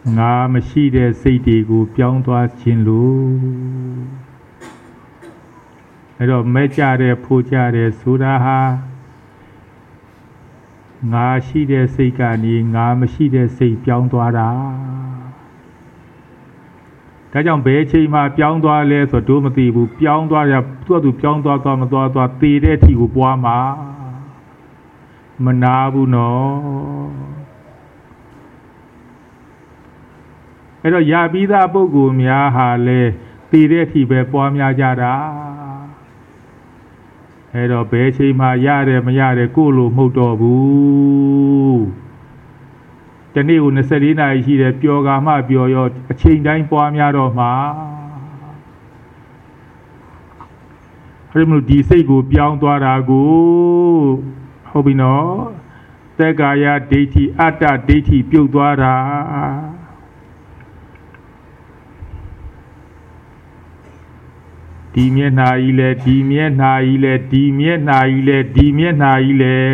ငါမရှိတဲ့စိတ်တွေကိုပြောင်းသွားခြင်းလို့အဲ့တော့မဲ့ကြတဲ့ဖိုးကြတဲ့ဆိုတာဟာငါရှိတဲ့စိတ်ကနေငါမရှိတဲ့စိတ်ပြောင်းသွားတာဒါကြောင့်ဘယ်ချိန်မှပြောင်းသွားလဲဆိုတော့မသိဘူးပြောင်းသွားရသူ့ပြောင်းသွားမသွားသေတဲ့အထိကိုပွားမှာမနာဘူးနော်အဲ့တော့ယာပိသားပုဂ္ဂိုလ်များဟာလေသေတဲ့အထိပဲပွားများကြတာအဲ့တော့ဘယ်ချိန်မှရတယ်မရတယ်ကိုယ်လိုမဟုတ်တော့ဘူးတနေ့ကို24နာရီရှိတယ်ပျော်ကာမှပျော်ရောအချိန်တိုင်းပွားများတော့မှာအဲ့လိုဒီစိတ်ကိုပြောင်းသွားတာကိုဟုတ်ပြီနော်သက္ကာယဒိဋ္ဌိအတ္တဒိဋ္ဌိပြုတ်သွားတာဒီမျက်နှာကြီးလဲဒီမျက်နှာကြီးလဲဒီမျက်နှာကြီးလဲဒီမျက်နှာကြီးလဲ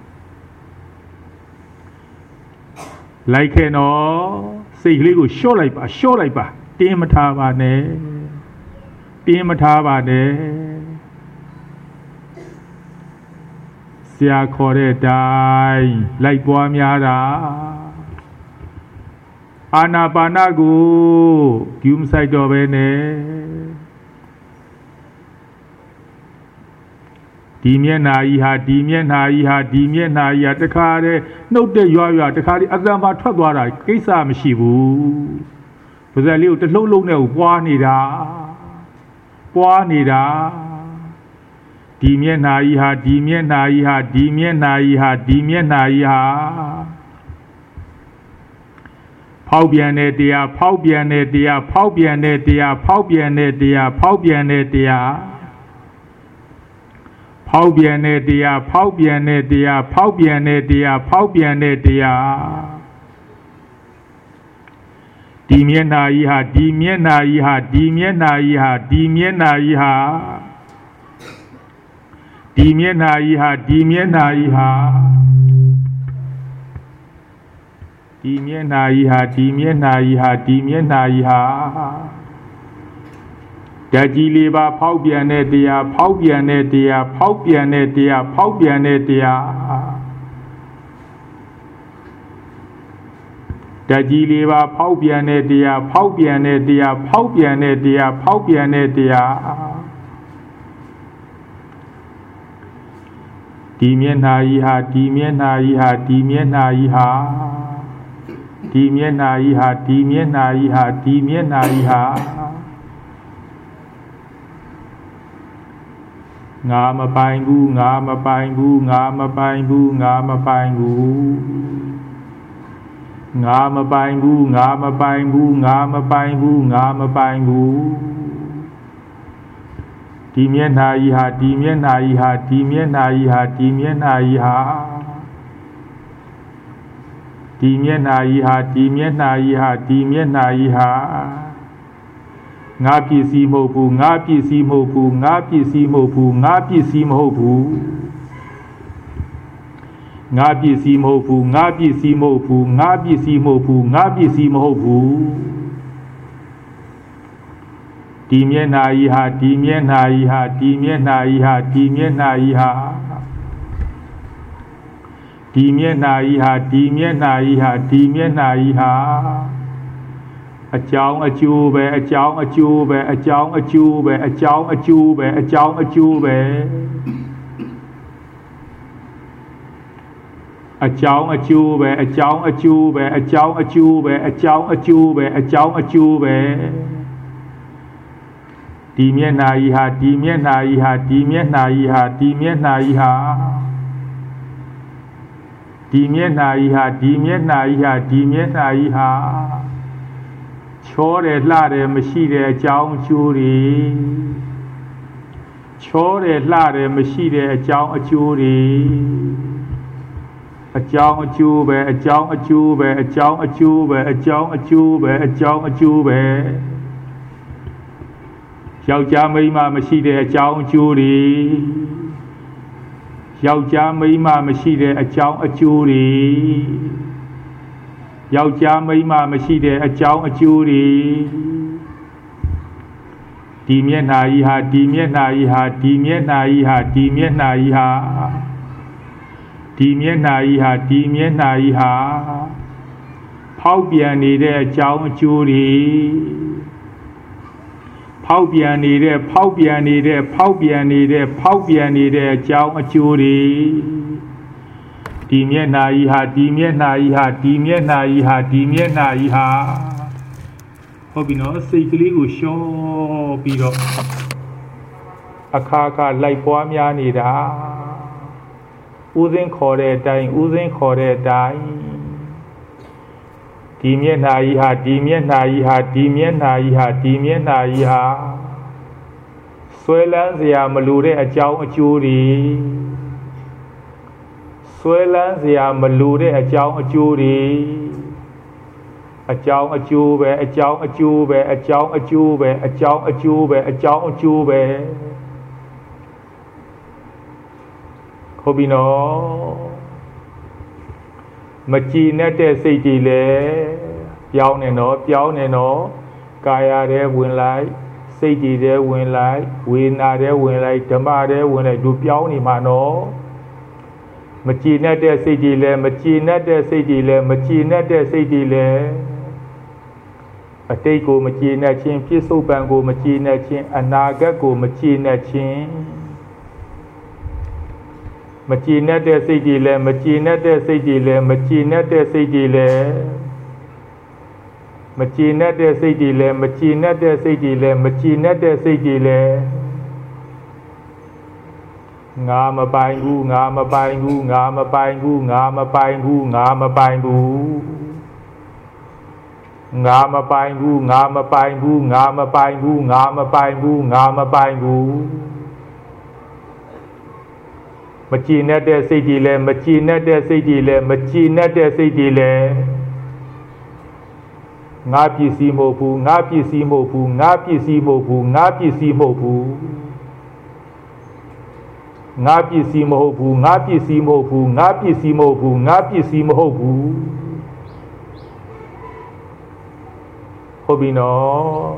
လိုက်ခဲ့နော်စိတ်ကလေးကိုလျှော့လိုက်ပါတင်းမထားပါနဲ့ဆရာခေါ်တဲ့အတိုင်းလိုက်ပွားများတာအာနာပါနကိုယူမဆိုင်တော့ပဲနဲ့ဒီမျက်နှာကြီးဟာတခါတည်းနှုတ်တဲ့ရွတခါတည်းအသံပါထွက်သွားတာကိစ္စမရှိဘူးပါဇက်လေးကိုတစ်လှုပ်နဲ့ကိုပွားနေတာဒီမျက်နှာကြီးဟာဖောက်ပြန်တဲ့တရားဖောက်ပြန်တဲ့တရားဖောက်ပြန်တဲ့တရားဖောက်ပြန်တဲ့တရားဖောက်ပြန်တဲ့တရားဖောက်ပြန်တဲ့တရားဖောက်ပြန်တဲ့တရားဖောက်ပြန်တဲ့တရားဖောက်ပြန်တဲ့တရားဒီမျက်နှာကြီးဟာဒီမျက်နှာကြီးဟာဒီမျက်နှာကြီးဟာဒီမျက်နှာကြီးဟာဒီမျက်နှာကြီးဟာဒီမျက်နှာကြီးဟာဒီမျက်နှာကြီးဟာဒီမျက်နှာကြီးဟာဒီမျက်နှာကြီးဟာဓာတ်ကြီးလေးပါဖောက်ပြန်တဲ့တရားဖောက်ပြန်တဲ့တရားဖောက်ပြန်တဲ့တရားဖောက်ပြန်တဲ့တရားဓာတ်ကြီးလေးပါဖောက်ပြန်တဲ့တရားဖောက်ပြန်တဲ့တရားဖောက်ပြန်တဲ့တရားဖောက်ပြန်တဲ့တရားဒီမျက်နှာကြီးဟာဒီမျက်နှာကြီးဟာဒီမျက်နှာကြီးဟာဒီမျက်နှာကြီးဟာဒီမျက်နှာကြီးဟာဒီမျက်နှာကြီးဟာငါမပိုင်ဘူးငါမပိုင်ဘူးငါမပိုင်ဘူးငါမပိုင်ဘူးငါမပိုင်ဘူးငါမပိုင်ဘူးငါမပိုင်ဘူးငါမပိုင်ဘူးဒီမျက်နှာကြီးဟာဒီမျက်နှာကြီးဟာဒီမျက်နှာကြီးဟာဒီမျက်နှာကြီးဟာဒီမျက်နှာကြီးဟာဒီမျက်နှာကြီးဟာဒီမျက်နှာကြီးဟာငါပစ္စည်းမဟုတ်ဘူးငါပစ္စည်းမဟုတ်ဘူးငါပစ္စည်းမဟုတ်ဘူးငါပစ္စည်းမဟုတ်ဘူးငါပစ္စည်းမဟုတ်ဘူးငါပစ္စည်းမဟုတ်ဘူးငါပစ္စည်းမဟုတ်ဘူးငါပစ္စည်းမဟုတ်ဘူးဒီမျက်နှာကြီးဟာဒီမျက်နှာကြီးဟာဒီမျက်နှာကြီးဟာဒီမျက်နှာကြီးဟာဒီမျက်နှာကြီးဟာဒီမျက်နှာကြီးဟာဒီမျက်နှာကြီးဟာအကြောင်းအကျိုးပဲအကြောင်းအကျိုးပဲအကြောင်းအကျိုးပဲအကြောင်းအကျိုးပဲအကြောင်းအကျိုးပဲအကြောင်းအကျိုးပဲအကြောင်းအကျိုးပဲအကြောင်းအကျိုးပဲအကြောင်းအကျိုးပဲအကြောင်းအကျိုးပဲဒီမျက်နှာကြီးဟာဒီမျက်နှာကြီးဟာဒီမျက်နှာကြီးဟာဒီမျက်နှာကြီးဟာဒီမျက်နှာကြီးဟာဒီမျက်နှာကြီးဟာဒီမျက်နှာကြီးဟာချောတယ်လှတယ်မရှိတဲ့အကြောင်းအကျိုးတွေချောတယ်လှတယ်မရှိတဲ့အကြောင်းအကျိုးတွေအကြောင်းအကျိုးပဲအကြောင်းအကျိုးပဲအကြောင်းအကျိုးပဲအကြောင်းအကျိုးပဲအကြောင်းအကျိုးပဲယောက်ျားမိန်းမမရှိတဲ့အကြောင်းအကျိုးတွေယောက်ျားမိန်းမမရှိတဲ့အကြောင်းအကျိုးတွေယောက်ျားမိန်းမမရှိတဲ့အကြောင်းအကျိုးတွေဒီမျက်နှာကြီးဟာဒီမျက်နှာကြီးဟာဒီမျက်နှာကြီးဟာဒီမျက်နှာကြီးဟာဒီမျက်နှာကြီးဟာဒီမျက်နှာကြီးဟာဖောက်ပြန်နေတဲ့အကြောင်းအကျိုးတွေဖောက်ပြန်နေတဲ့ဖောက်ပြန်နေတဲ့ဖောက်ပြန်နေတဲ့ဖောက်ပြန်နေတဲ့အကြောင်းအကျိုးတွေဒီမျက်နှာကြီးဟာဒီမျက်နှာကြီးဟာဒီမျက်နှာကြီးဟာဒီမျက်နှာကြီးဟာဟုတ်ပြီနော်စိတ်ကလေးကိုရှော့ပြီးတော့အခါခါလိုက်ပွားများနေတာဦးစင်းခေါ်တဲ့အတိုင်းဦးစင်းခေါ်တဲ့အတိုင်းဒီမျက်နှာကြီးဟာဒီမျက်နှာကြီးဟာဒီမျက်နှာကြီးဟာဒီမျက်နှာကြီးဟာဆွဲလန်းစရာမလိုတဲ့အကြောင်းအကျိုးတွေဆွဲလန်းစရာမလိုတဲ့အကြောင်းအကျိုးတွေအကြောင်းအကျိုးပဲအကြောင်းအကျိုးပဲအကြောင်းအကျိုးပဲအကြောင်းအကျိုးပဲအကြောင်းအကျိုးပဲဟုတ်ပြီနော်မကြည်နဲ့တဲ့စိတ်တွေလည်းပြောင်းနေတော့ပြောင်းနေတော့ကာယထဲဝင်လိုက်စိတ်တွေထဲဝင်လိုက်ဝေဒနာထဲဝင်လိုက်ဓမ္မထဲဝင်လိုက်သူပြောင်းနေမှာနော်မကြည်နဲ့တဲ့စိတ်တွေလည်းမကြည်နဲ့တဲ့စိတ်တွေလည်းမကြည်နဲ့တဲ့စိတ်တွေလည်းအတိတ်ကိုမကြည်နဲ့ခြင်းပြစ္ဆုတ်ပံကိုမကြည်နဲ့ခြင်းအနာဂတ်ကိုမကြည်နဲ့ခြင်းမကြည်နဲ့တဲ့စိတ်တွေလည်းမကြည်နဲ့တဲ့စိတ်တွေလည်းမကြည်နဲ့တဲ့စိတ်တွေလည်းမကြည်နဲ့တဲ့စိတ်တွေလည်းမကြည်နဲ့တဲ့စိတ်တွေလည်းမကြည်နဲ့တဲ့စိတ်တွေလည်းငါမပိုင်ဘူးငါမပိုင်ဘူးငါမပိုင်ဘူးငါမပိုင်ဘူးငါမပိုင်ဘူးငါမပိုင်ဘူးငါမပိုင်ဘူးငါမပိုင်ဘူးငါမပိုင်ဘူးငါမပိုင်ဘူးမကြည်နဲ့တဲ့စိတ်တွေလည်းမကြည်နဲ့တဲ့စိတ်တွေလည်းမကြည်နဲ့တဲ့စိတ်တွေလည်းငါပစ္စည်းမဟုတ်ဘူးငါပစ္စည်းမဟုတ်ဘူးငါပစ္စည်းမဟုတ်ဘူးငါပစ္စည်းမဟုတ်ဘူးငါပစ္စည်းမဟုတ်ဘူးငါပစ္စည်းမဟုတ်ဘူးငါပစ္စည်းမဟုတ်ဘူးငါပစ္စည်းမဟုတ်ဘူးဟုတ်ပြီနော်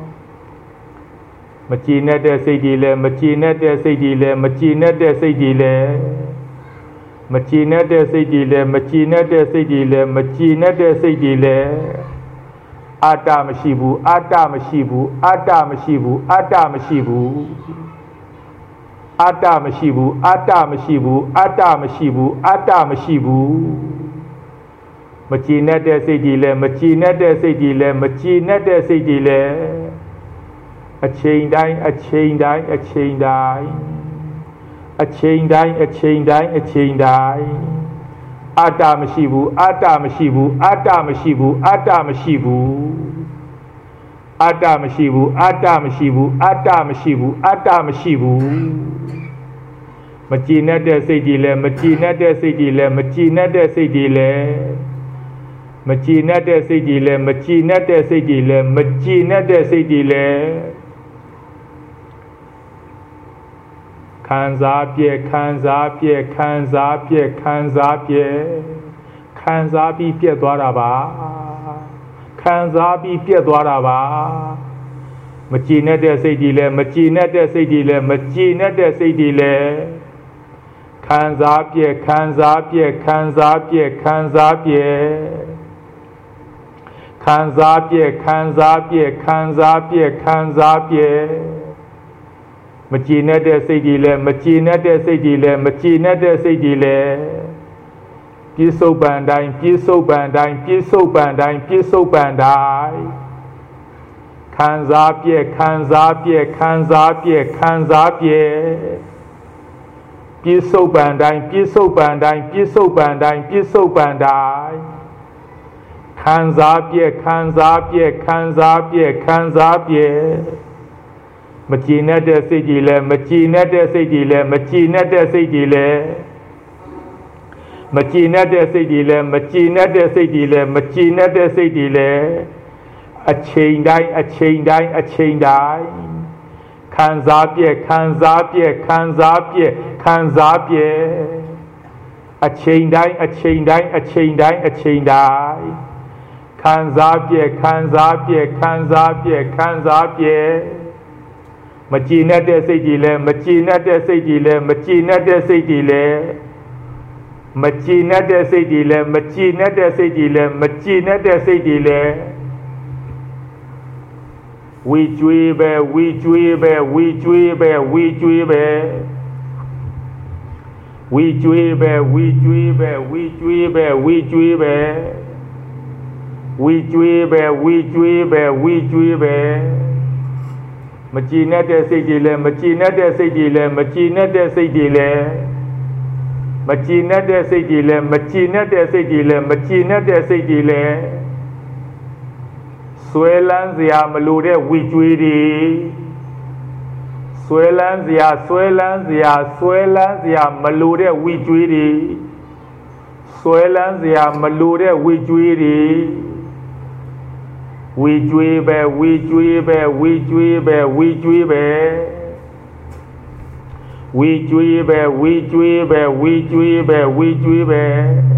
မကြည်နဲ့တဲ့စိတ်တွေလည်းမကြည်နဲ့တဲ့စိတ်တွေလည်းမကြည်နဲ့တဲ့စိတ်တွေလည်းမကြည်နဲ့တဲ့စိတ်တွေလည်းမကြည်နဲ့တဲ့စိတ်တွေလည်းမကြည်နဲ့တဲ့စိတ်တွေလည်းအတ္တမရှိဘူးအတ္တမရှိဘူးအတ္တမရှိဘူးအတ္တမရှိဘူးအတ္တမရှိဘူးအတ္တမရှိဘူးအတ္တမရှိဘူးအတ္တမရှိဘူးမကြည်နဲ့တဲ့စိတ်တွေလည်းမကြည်နဲ့တဲ့စိတ်တွေလည်းမကြည်နဲ့တဲ့စိတ်တွေလည်းအချိန်တိုင်းအချိန်တိုင်းအချိန်တိုင်းအချိန်တိုင်းအချိန်တိုင်းအချိန်တိုင်းအတ္တမရှိဘူးအတ္တမရှိဘူးအတ္တမရှိဘူးအတ္တမရှိဘူးအတ္တမရှိဘူးအတ္တမရှိဘူးအတ္တမရှိဘူးအတ္တမရှိဘူးမကြည်နဲ့တဲ့စိတ်တွေလည်းမကြည်နဲ့တဲ့စိတ်တွေလည်းမကြည်နဲ့တဲ့စိတ်တွေလည်းမကြည်နဲ့တဲ့စိတ်တွေလည်းမကြည်နဲ့တဲ့စိတ်တွေလည်းမကြည်နဲ့တဲ့စိတ်တွေလည်းခံစားပြည့်ခံစားပြည့်ခံစားပြည့်ခံစားပြည့်ခံစားပြီးပြည့်သွားတာပါခံစားပြီးပြည့်သွားတာပါမကြည်နဲ့တဲ့စိတ်တွေလည်းမကြည်နဲ့တဲ့စိတ်တွေလည်းမကြည်နဲ့တဲ့စိတ်တွေလည်းခံစားပြည့်ခံစားပြည့်ခံစားပြည့်ခံစားပြည့်ခံစားပြည့်ခံစားပြည့်ခံစားပြည့်ခံစားပြည့်မကြည်နဲ့တဲ့စိတ်တွေလည်းမကြည်နဲ့တဲ့စိတ်တွေလည်းမကြည်နဲ့တဲ့စိတ်တွေလည်းပြစ္ဆုတ်ပံတိုင်းပြစ္ဆုတ်ပံတိုင်းပြစ္ဆုတ်ပံတိုင်းပြစ္ဆုတ်ပံတိုင်းခံစားပြည့်ခံစားပြည့်ခံစားပြည့်ခံစားပြည့်ပြစ္ဆုတ်ပံတိုင်းပြစ္ဆုတ်ပံတိုင်းပြစ္ဆုတ်ပံတိုင်းပြစ္ဆုတ်ပံတိုင်းခံစားပြည့်ခံစားပြည့်ခံစားပြည့်ခံစားပြည့်မကြည်နဲ့တဲ့စိတ်ကြီးလည်းမကြည်နဲ့တဲ့စိတ်ကြီးလည်းမကြည်နဲ့တဲ့စိတ်ကြီးလည်းမကြည်နဲ့တဲ့စိတ်ကြီးလည်းမကြည်နဲ့တဲ့စိတ်ကြီးလည်းမကြည်နဲ့တဲ့စိတ်ကြီးလည်းအချိန်တိုင်းအချိန်တိုင်းအချိန်တိုင်းခံစားပြည့်ခံစားပြည့်ခံစားပြည့်ခံစားပြည့်အချိန်တိုင်းအချိန်တိုင်းအချိန်တိုင်းအချိန်တိုင်းခံစားပြည့်ခံစားပြည့်ခံစားပြည့်ခံစားပြည့်မကြည်နဲ့တဲ့စိတ်ကြီးလဲမကြည်နဲ့တဲ့စိတ်ကြီးလဲမကြည်နဲ့တဲ့စိတ်ကြီးလဲမကြည်နဲ့တဲ့စိတ်ကြီးလဲမကြည်နဲ့တဲ့စိတ်ကြီးလဲမကြည်နဲ့တဲ့စိတ်ကြီးလဲဝီကျွေးပဲဝီကျွေးပဲဝီကျွေးပဲဝီကျွေးပဲဝီကျွေးပဲဝီကျွေးပဲဝီကျွေးပဲဝီကျွေးပဲဝီကျွေးပဲဝီကျွေးပဲဝီကျွေးပဲမကြည်နဲ့တဲ့စိတ်ကြီးလဲမကြည်နဲ့တဲ့စိတ်ကြီးလဲမကြည်နဲ့တဲ့စိတ်ကြီးလဲမကြည်နဲ့တဲ့စိတ်ကြီးလဲမကြည်နဲ့တဲ့စိတ်ကြီးလဲမကြည်နဲ့တဲ့စိတ်ကြီးလဲဆွဲလန်းစရာမလိုတဲ့ဝီကျွေးတွေဆွဲလန်းစရာဆွဲလန်းစရာဆွဲလန်းစရာမလိုတဲ့ဝီကျွေးတွေဆွဲလန်းစရာမလိုတဲ့ဝီကျွေးတွေဝီကျွေးပဲဝီကျွေးပဲဝီကျွေးပဲဝီကျွေးပဲဝီကျွေးပဲဝီကျွေးပဲဝီကျွေးပဲဝီကျွေးပဲ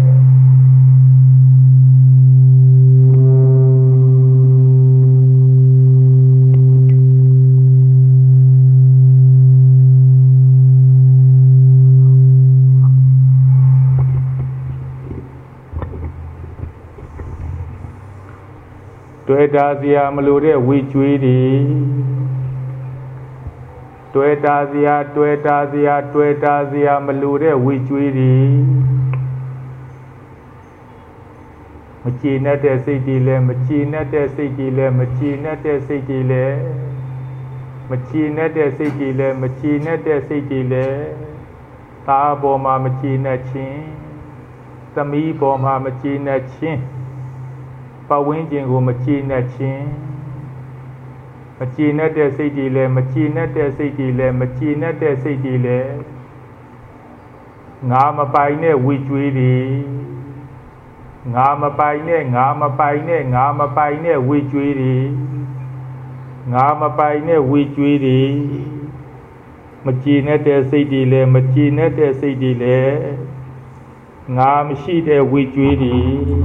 တွေ့တာစရာမလိုတဲ့ဝီကျွေးတွေတွေ့တာစရာတွေ့တာစရာတွေ့တာစရာမလိုတဲ့ဝီကျွေးတွေမကြည်နဲ့တဲ့စိတ်ကြီးလဲမကြည်နဲ့တဲ့စိတ်ကြီးလဲမကြည်နဲ့တဲ့စိတ်ကြီးလဲမကြည်နဲ့တဲ့စိတ်ကြီးလဲမကြည်နဲ့တဲ့စိတ်ကြီးလဲသားပေါ်မှာမကြည်နဲ့ခြင်းသမီးပေါ်မှာမကြည်နဲ့ခြင်းပတ်ဝန်းကျင်ကိုမကြည်နဲ့ခြင်းမကြည်နဲ့တဲ့စိတ်ကြီးလဲမကြည်နဲ့တဲ့စိတ်ကြီးလဲမကြည်နဲ့တဲ့စိတ်ကြီးလဲငါမပိုင်နဲ့ဝီကျွေးတွေငါမပိုင်နဲ့ငါမပိုင်နဲ့ငါမပိုင်နဲ့ဝီကျွေးတွေငါမပိုင်နဲ့ဝီကျွေးတွေမကြည်နဲ့တဲ့စိတ်ကြီးလဲမကြည်နဲ့တဲ့စိတ်ကြီးလဲငါမရှိတဲ့ဝီကျွေးတွေ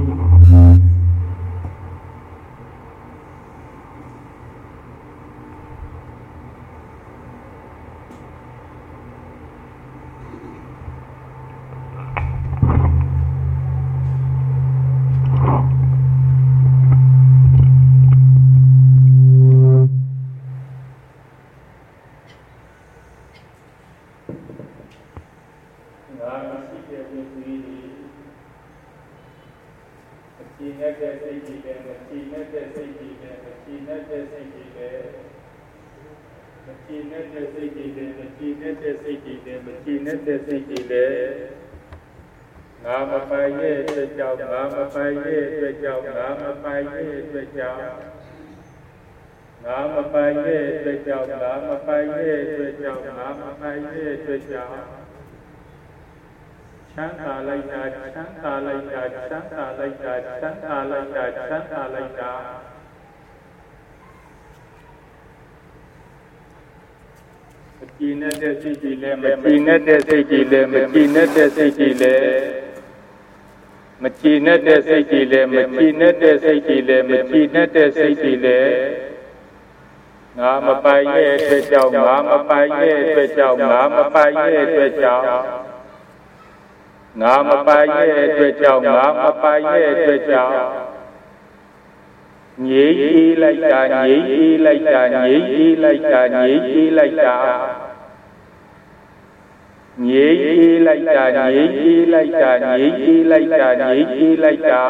ငါမပိုင်ရဲ့အတွက်ကြောင့်ငါမပိုင်ရဲ့အတွက်ကြောင့်ငါမပိုင်ရဲ့အတွက်ကြောင့်ငါမပိုင်ရဲ့အတွက်ကြောင့်ငါမပိုင်ရဲ့အတွက်ကြောင့်ငါမပိုင်ရဲ့အတွက်ကြောင့်ချမ်းသာလိုက်တာချမ်းသာလိုက်တာချမ်းသာလိုက်တာချမ်းသာလိုက်တာချမ်းသာလိုက်တာမကြည်နဲ့တဲ့စိတ်ကြီးလဲမကြည်နဲ့တဲ့စိတ်ကြီးလဲမကြည်နဲ့တဲ့စိတ်ကြီးလဲမကြည်နဲ့တဲ့စိတ်ကြီးလဲမကြည်နဲ့တဲ့စိတ်ကြီးလဲမကြည်နဲ့တဲ့စိတ်ကြီးလဲငါမပိုင်ရဲ့အတွက်ကြောင့်ငါမပိုင်ရဲ့အတွက်ကြောင့်ငါမပိုင်ရဲ့အတွက်ကြောင့်ငါမပိုင်ရဲ့အတွက်ကြောင့်ငါမပိုင်ရဲ့အတွက်ကြောင့်ငြိမ့်အေးလိုက်တာငြိမ့်အေးလိုက်တာငြိမ့်အေးလိုက်တာငြိမ့်အေးလိုက်တာငြိမ့်အေးလိုက်တာငြိမ့်အေးလိုက်တာငြိမ့်အေးလိုက်တာငြိမ့်အေးလိုက်တာ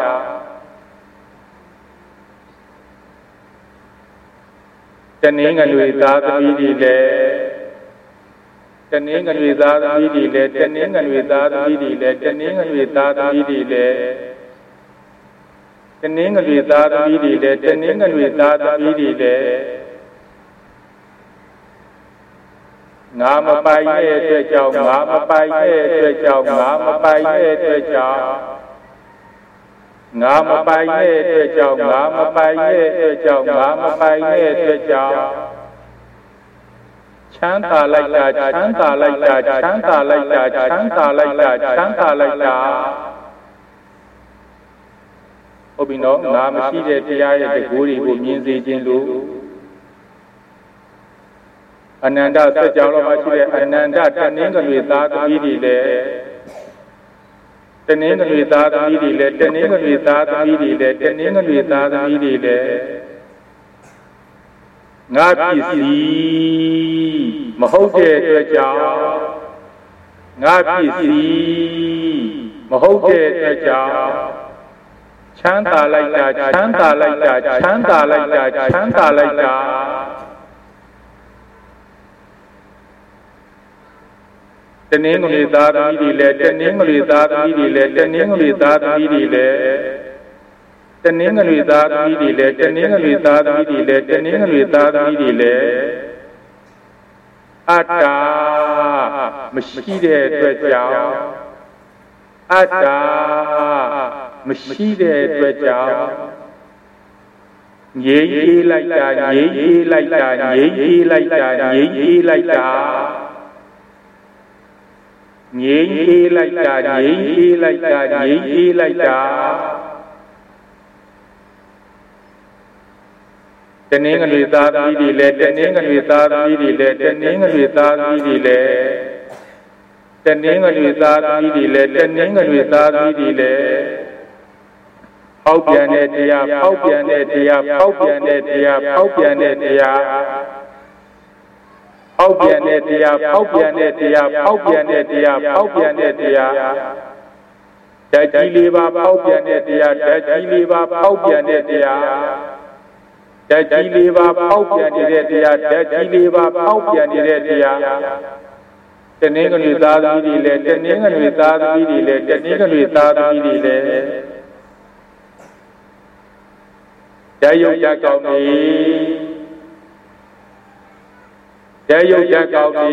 တနင်္ဂနွေသားသမီးတွေလည်းတနင်္ဂနွေသားသမီးတွေလည်းတနင်္ဂနွေသားသမီးတွေလည်းတနင်္ဂနွေသားသမီးတွေလည်းတနင်္ဂနွေသားသမီးတွေလည်းတနင်္ဂနွေသားသမီးတွေလည်းငါမပိုင်ရဲ့အတွက်ကြောင့်ငါမပိုင်ရဲ့အတွက်ကြောင့်ငါမပိုင်ရဲ့အတွက်ကြောင့်ငါမပိုင်ရဲ့အတွက်ကြောင့်ငါမပိုင်ရဲ့အတွက်ကြောင့်ငါမပိုင်ရဲ့အတွက်ကြောင့်ချမ်းသာလိုက်တာချမ်းသာလိုက်တာချမ်းသာလိုက်တာချမ်းသာလိုက်တာချမ်းသာလိုက်တာဟုတ်ပြီနော်ငါမရှိတဲ့တရားရဲ့တကူတွေကိုမြင်စေခြင်းလို့အနန္တစัจ java မှာရှိတဲ့အနန္တတနင်းကလေးသားသမီးတွေလည်းတနင်းကလေးသားသမီးတွေလည်းတနင်းကလေးသားသမီးတွေလည်းတနင်းကလေးသားသမီးတွေလည်းငါပစ္စည်းမဟုတ်တဲ့အတွက်ကြောင့်ငါပစ္စည်းမဟုတ်တဲ့အတွက်ကြောင့်ချမ်းသာလိုက်တာချမ်းသာလိုက်တာချမ်းသာလိုက်တာချမ်းသာလိုက်တာတနင်းကလေးသားသမီးတွေလည်းတနင်းကလေးသားသမီးတွေလည်းတနင်းကလေးသားသမီးတွေလည်းတနင်းကလေးသားသမီးတွေလည်းတနင်းကလေးသားသမီးတွေလည်းတနင်းကလေးသားသမီးတွေလည်းအတ္တမရှိတဲ့အတွက်ကြောင့်အတ္တမရှိတဲ့အတွက်ကြောင့်ငြိမ်းအေးလိုက်တာငြိမ်းအေးလိုက်တာငြိမ်းအေးလိုက်တာငြိမ်းအေးလိုက်တာငြိမ်းအေးလိုက်တာငြိမ်းအေးလိုက်တာငြိမ်းအေးလိုက်တာတနင်းကလေးသားသမီးတွေလည်းတနင်းကလေးသားသမီးတွေလည်းတနင်းကလေးသားသမီးတွေလည်းတနင်းကလေးသားသမီးတွေလည်းတနင်းကလေးသားသမီးတွေလည်းဖောက်ပြန်တဲ့တရားဖောက်ပြန်တဲ့တရားဖောက်ပြန်တဲ့တရားဖောက်ပြန်တဲ့တရားဖောက်ပြန်တဲ့တရားဖောက်ပြန်တဲ့တရားဖောက်ပြန်တဲ့တရားဖောက်ပြန်တဲ့တရားဓာတ်ကြီးလေးပါဖောက်ပြန်တဲ့တရားဓာတ်ကြီးလေးပါဖောက်ပြန်တဲ့တရားဓာတ်ကြီးလေးပါဖောက်ပြန်နေတဲ့တရားဓာတ်ကြီးလေးပါဖောက်ပြန်နေတဲ့တရားတနည်းကလေးသားသမီးတွေလည်းတနည်းကလေးသားသမီးတွေလည်းတနည်းကလေးသားသမီးတွေလည်းဓာတ်ရုပ်ဓာတ်ကောင်းနေဓာတ်ရုပ်ဓာတ်ကောင်းနေ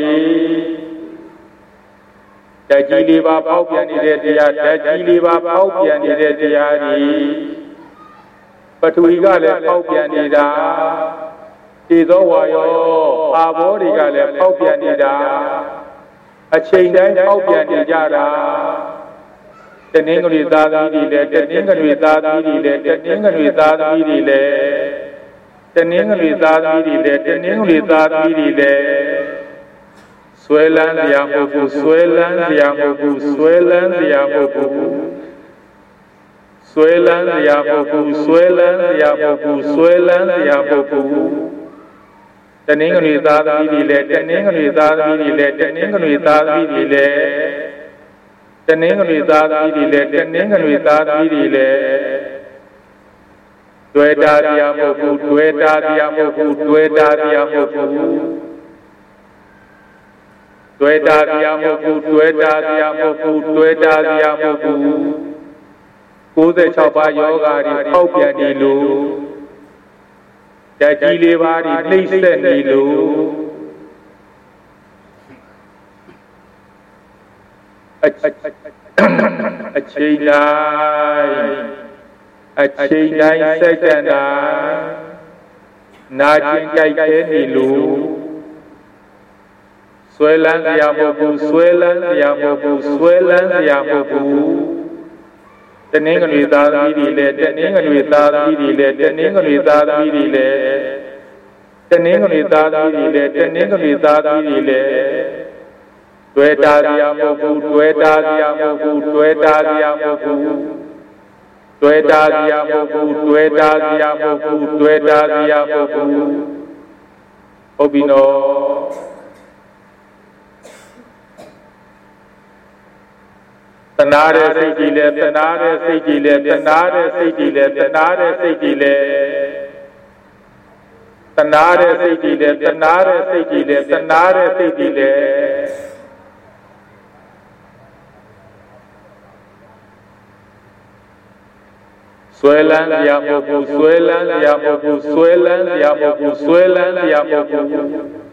ဓာတ်ကြီးလေးပါဖောက်ပြန်နေတဲ့တရားဓာတ်ကြီးလေးပါဖောက်ပြန်နေတဲ့တရားဒီပထဝီကလည်းဖောက်ပြန်နေတာဒီသောဝါယောအာဘောတွေကလည်းဖောက်ပြန်နေတာအချိန်တိုင်းဖောက်ပြန်နေကြတာတနင်္ဂနွေသားသမီးတွေလည်းတနင်္ဂနွေသားသမီးတွေလည်းတနင်္ဂနွေသားသမီးတွေလည်းတနင်္ဂနွေသားသမီးတွေလည်းတနင်္ဂနွေသားသမီးတွေလည်းဆွဲလန်းစရာမဟုတ်ဘူးဆွဲလန်းစရာမဟုတ်ဘူးဆွဲလန်းစရာမဟုတ်ဘူးဆွဲလန်းစရာမဟုတ်ဘူးဆွဲလန်းစရာမဟုတ်ဘူးဆွဲလန်းစရာမဟုတ်ဘူးတနင်္ဂနွေသားသမီးတွေလည်းတနင်္ဂနွေသားသမီးတွေလည်းတနင်္ဂနွေသားသမီးတွေလည်းတနင်္ဂနွေသားသမီးတွေလည်းတနင်္ဂနွေသားသမီးတွေလည်းတွေ့တာတရားမဟုတ်ဘူးတွေ့တာတရားမဟုတ်ဘူးတွေ့တာတရားမဟုတ်ဘူးတွေ့တာတရားမဟုတ်ဘူးတွေ့တာတရားမဟုတ်ဘူးတွေ့တာတရားမဟုတ်ဘူး96ပါးယောဂါတွေပေါက်ပြန်နေလို့ဓာတ်ကြီးလေးပါးတွေနှိမ့်ဆက်နေလို့အချိန်တိုင်းစက္ကန့်တိုင်းနာကျင်ကြိုက်ခဲနေလို့ဆွဲလန်းစရာမဟုတ်ဘူးဆွဲလန်းစရာမဟုတ်ဘူးဆွဲလန်းစရာမဟုတ်ဘူးတနင်္ဂနွေသားသမီးတွေလည်းတနင်္ဂနွေသားသမီးတွေလည်းတနင်္ဂနွေသားသမီးတွေလည်းတနင်္ဂနွေသားသမီးတွေလည်းတနင်္ဂနွေသားသမီးတွေလည်းတွေ့တာတရားမဟုတ်ဘူးတွေ့တာတရားမဟုတ်ဘူးတွေ့တာတရားမဟုတ်ဘူးတွေ့တာတရားမဟုတ်ဘူးတွေ့တာတရားမဟုတ်ဘူးတွေ့တာတရားမဟုတ်ဘူးဟုတ်ပြီနော်တနာတဲ့စိတ်ကြီးလဲတနာတဲ့စိတ်ကြီးလဲတနာတဲ့စိတ်ကြီးလဲတနာတဲ့စိတ်ကြီးလဲတနာတဲ့စိတ်ကြီးလဲတနာတဲ့စိတ်ကြီးလဲတနာတဲ့စိတ်ကြီးလဲဆွဲလန်းစရာမဟုတ်ဘူးဆွဲလန်းစရာမဟုတ်ဘူးဆွဲလန်းစရာမဟုတ်ဘူးဆွဲလန်းစရာမဟုတ်ဘူး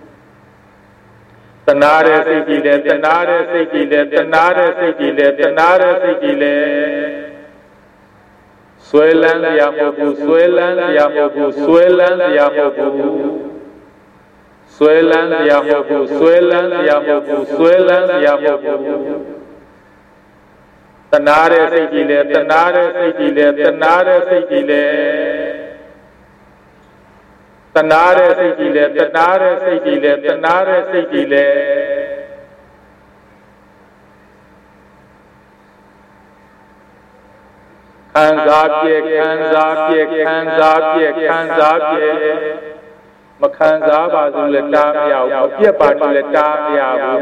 တနာတဲ့စိတ်ကြီးလဲတနာတဲ့စိတ်ကြီးလဲတနာတဲ့စိတ်ကြီးလဲတနာတဲ့စိတ်ကြီးလဲဆွဲလန်းစရာမဟုတ်ဘူးဆွဲလန်းစရာမဟုတ်ဘူးဆွဲလန်းစရာမဟုတ်ဘူးဆွဲလန်းစရာမဟုတ်ဘူးဆွဲလန်းစရာမဟုတ်ဘူးဆွဲလန်းစရာမဟုတ်ဘူးတ Tanare Sigile, Tanare Sigile, Tanare Sigile. Tanare Sigile, Tanare Sigile, Tanare Sigile. Kanzapye, Kanzapye, Kanzapye, Kanzapye. Makanzaba Zuleta Yao, Piapaduleta Yao.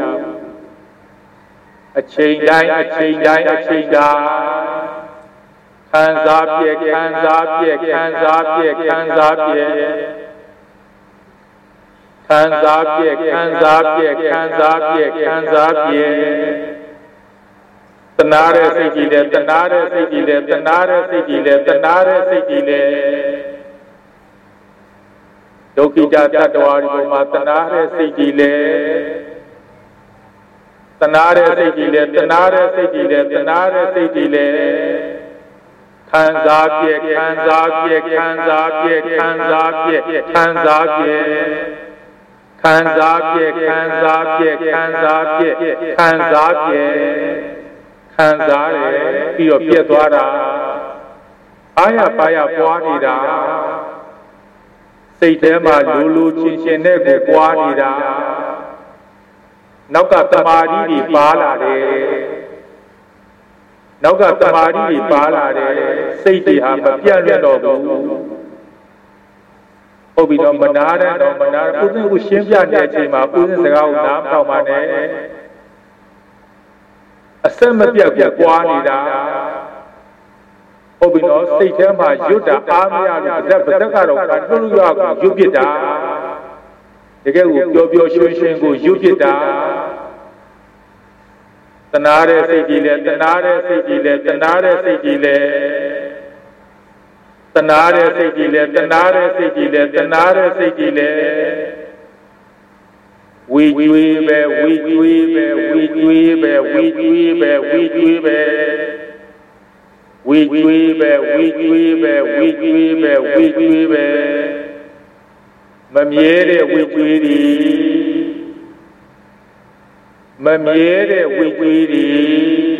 A chain line, a chain line, a chain line. Kanzapye, Kanzapye, Kanzapye, Kanzapye. Kanzapye, Kanzapye, Kanzapye, Kanzapye. Tanare Sigile, Tanare Sigile, Tanare Sigile, Tanare Sigile. Dokija Tadwari Boma, Tanare Sigile. Tanare Sigile, Tanare Sigile, Tanare Sigile. Kanzapye, Kanzapye, Kanzapye, Kanzapye, Kanzapye. Kanzapye, Kanzapye, Kanzapye, Kanzapye. Kanzare, Pio Pietwara. Aya Paya Puanida. Saitema Lulu Chinchinegu Puanida. Nauka Tamari Pala. Nauka Tamari Pala. Saiti Hamba Piano. Obido Manara, no Manara, Putin Ushimia Nejima, Putin Sagao Nam Tomane. A Samapia Guanida. Obido, Saitema, Yuda, Amia, Zapataro, Kanuya, Jupita. The girl will go Shushingu, Jupita. Tanare Sigile, Tanare Sigile, Tanare Sigile. Tanare Sigile, Tanare Sigile, Tanare Sigile. We dream, we dream, we dream, we dream, we dream. We dream, we dream, we dream, we dream. Mamiere, we dream. Mamiere, we dream.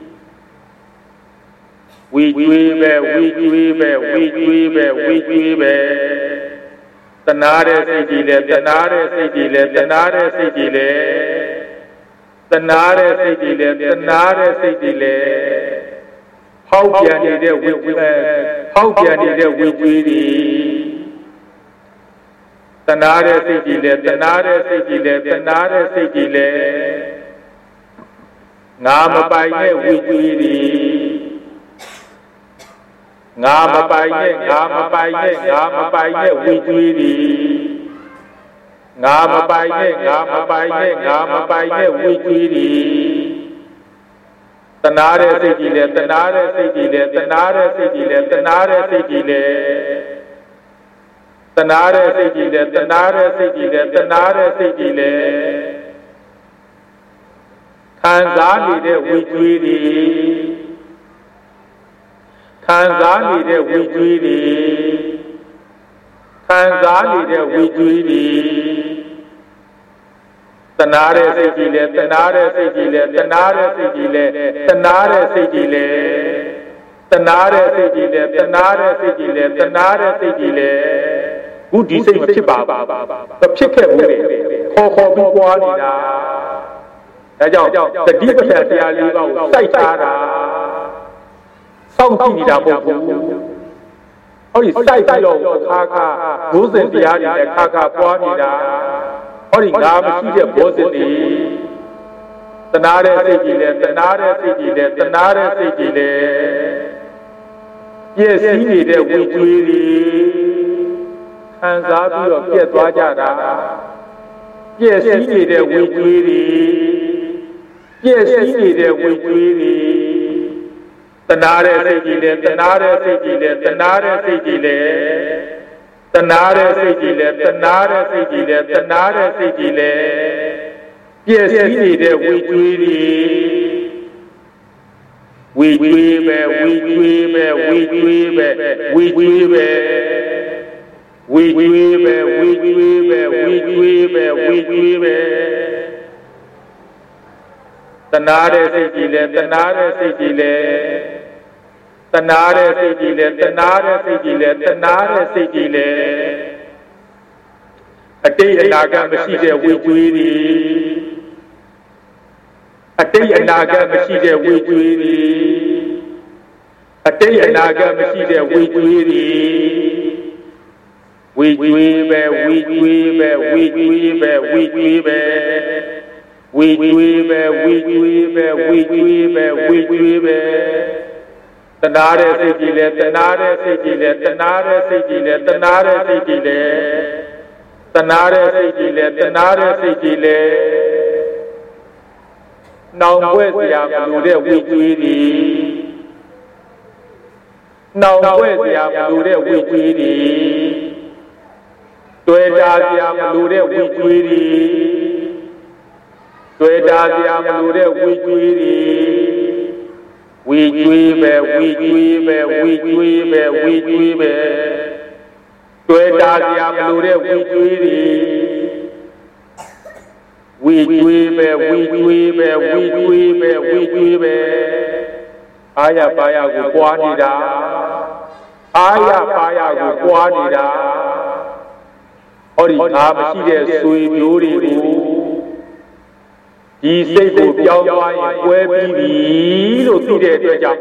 We dream, we dream, we dream, we dream. Tanare Sigile, Tanare Sigile, Tanare Sigile. Tanare Sigile, Tanare Sigile. How can you do it? How can you do it? Tanare Sigile, Tanare Sigile, Tanare Sigile. Nama Paye, we dream. Ngama Paye, Ngama Paye, Ngama Paye, we dream. Ngama Paye, Ngama Paye, Ngama Paye, we dream. Tanare Sigile, Tanare Sigile, Tanare Sigile, Tanare Sigile. Tanare Sigile, Tanare Sigile, Tanare Sigile. Kanzali de we dream. Kanzali de we dream. Kanzali de we dream. Tanare Sigile, Tanare Sigile, Tanare Sigile, Tanare Sigile. Tanare Sigile, Tanare Sigile, Tanare Sigile. Who do you say Chiba? The chicken, Ho Buanida. The deepest Aliba, Saitara. Something in Abu. Only Saitilo, Kaka, Rosen the Adi, Kaka Buanida. Only Namasi, Bosity. Tanare Sigile, Tanare Sigile, Tanare Sigile. Yes, he needed we really. Hands up your Pietwajada. Yes, he needed we really. Yes, he needed we really. Tanare Sigile, Tanare Sigile, Tanare Sigile. Tanare Sigile, Tanare Sigile, Tanare Sigile. Yes, he needed we really. We dream, we dream, we dream, we dream. We dream, we dream, we dream, we dream. Tanare Sijile, Tanare Sijile, Tanare Sijile, Tanare Sijile, Tanare Sijile. A day and Naga Machine, we greedy. A day and Naga Machine, we greedy. A day and Naga Machine, we greedy. We grieve, we grieve, we grieve, we grieve. We grieve, we grieve, we grieve, we grieve. Tanare Sijile, Tanare Sijile, Tanare Sijile, Tanare Sijile. Tanare Sijile, Tanare Sijile. Now where's the Abdul we greedy? Now where's the Abdul we greedy? Toeda the Abdul we greedy. Toeda the Abdul we greedy. We grieve, we grieve, we grieve, we grieve. Toeda the Abdul we greedy. We grieve, we grieve, we grieve, we grieve. Aya paya gu kwanida. Aya paya gu kwanida. Ori amashi de sui myori gu. Di sei ko pyaung twa yin pwe pi bi lo thi de atwat jaung.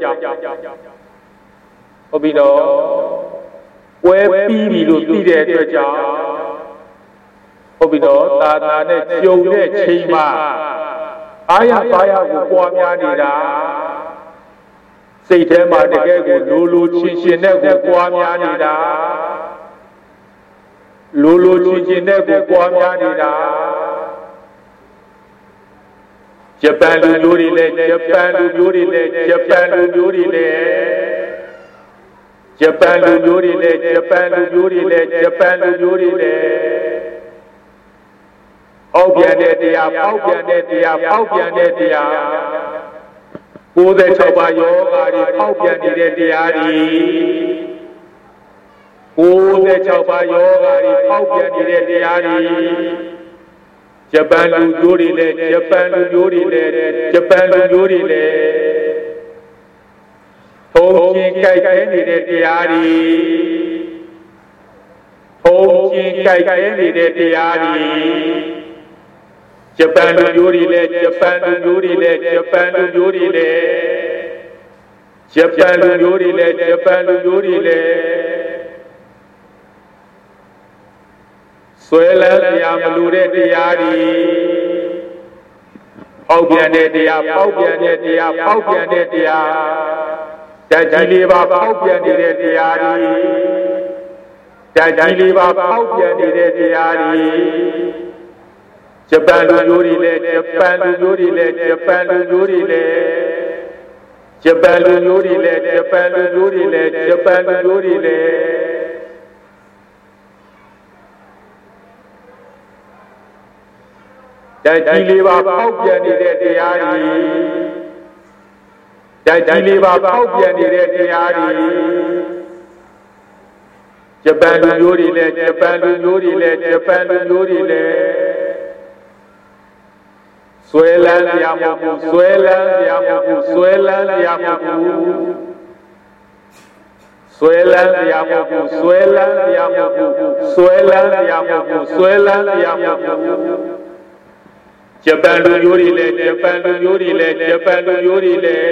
Hout bi no. Pwe pi bi lo thi de atwat jaung. Hout bi no. Ta ta ne jyung de chain ma. Aya paya gu kwa mya nida. စိတ်ထဲမှာတကယ်ကိုလိုလိုချင်းချင်းနဲ့ကိုပွားများနေတာလိုလိုချင်းချင်းနဲ့ကိုပွားများနေတာဂျပန်လူမျိုးတွေလည်းဂျပန်လူမျိုးတွေလည်းဂျပန်လူမျိုးတွေလည်းဂျပန်လူမျိုးတွေလည်းဂျပန်လူမျိုးတွေလည်းဂျပန်လူမျိုးတွေလည်းအောက်ပြန်တဲ့တရားပေါက်ပြန်တဲ့တရားပေါက်ပြန်တဲ့တရား96ပါးယောဂါတွေပေါက်ပြန်နေတဲ့တရားတွေ96ပါးယောဂါတွေပေါက်ပြန်နေတဲ့တရားတွေဂျပန်လူမျိုးတွေလည်းဂျပန်လူမျိုးတွေလည်းဂျပန်လူမျိုးတွေလည်းထုံချင်းကြိုက်ခဲနေတဲ့တရားတွေထုံချင်းကြိုက်ခဲနေတဲ့တရားတွေဂျပန်လူမျိုးတွေလည်းဂျပန်လူမျိုးတွေလည်းဂျပန်လူမျိုးတွေလည်းဂျပန်လူမျိုးတွေလည်းဂျပန်လူမျိုးတွေလည်းဆွဲလန်းတရားမလို့တဲ့တရားတွေပေါက်ပြန်တဲ့တရားပေါက်ပြန်တဲ့တရားပေါက်ပြန်တဲ့တရားဓာတ်ကြီးလေးပါပေါက်ပြန်နေတဲ့တရားတွေဓာတ်ကြီးလေးပါပေါက်ပြန်နေတဲ့တရားတွေဂျပန်လူမျိုးတွေလည်းဂျပန်လူမျိုးတွေလည်းဂျပန်လူမျိုးတွေလည်းဂျပန်လူမျိုးတွေလည်းဂျပန်လူမျိုးတွေလည်းဂျပန်လူမျိုးတွေလည်းဓာတ်ကြီးလေးပါပေါက်ပြန်နေတဲ့တရားတွေဓာတ်ကြီးလေးပါပေါက်ပြန်နေတဲ့တရားတွေဂျပန်လူမျိုးတွေလည်းဂျပန်လူမျိုးတွေလည်းဂျပန်လူမျိုးတွေလည်းဆွဲလန်းရမမှုဆွဲလန်းရမမှုဆွဲလန်းရမမှုဆွဲလန်းရမမှုဆွဲလန်းရမမှုဆွဲလန်းရမမှုဆွဲလန်းရမမှုဂျပန်လူမျိုးတွေလည်းဂျပန်လူမျိုးတွေလည်းဂျပန်လူမျိုးတွေလည်း